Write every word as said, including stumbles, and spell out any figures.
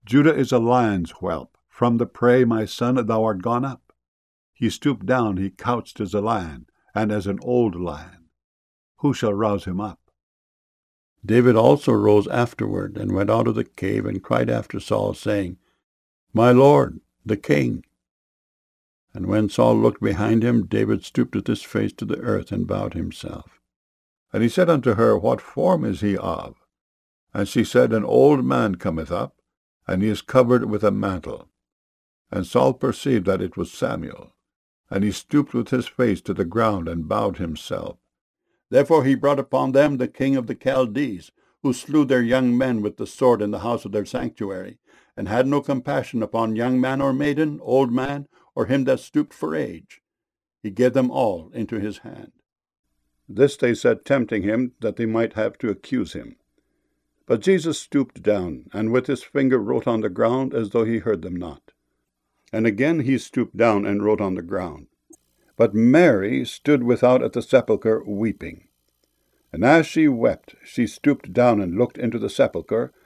Judah is a lion's whelp. From the prey, my son, thou art gone up. He stooped down, he couched as a lion, and as an old lion. Who shall rouse him up? David also rose afterward, and went out of the cave, and cried after Saul, saying, My lord, the king. And when Saul looked behind him, David stooped with his face to the earth, and bowed himself. And he said unto her, What form is he of? And she said, An old man cometh up, and he is covered with a mantle. And Saul perceived that it was Samuel, and he stooped with his face to the ground, and bowed himself. Therefore he brought upon them the king of the Chaldees, who slew their young men with the sword in the house of their sanctuary, and had no compassion upon young man or maiden, old man, or him that stooped for age. He gave them all into his hand. This they said, tempting him, that they might have to accuse him. But Jesus stooped down, and with his finger wrote on the ground, as though he heard them not. And again he stooped down and wrote on the ground. But Mary stood without at the sepulchre, weeping. And as she wept, she stooped down and looked into the sepulchre,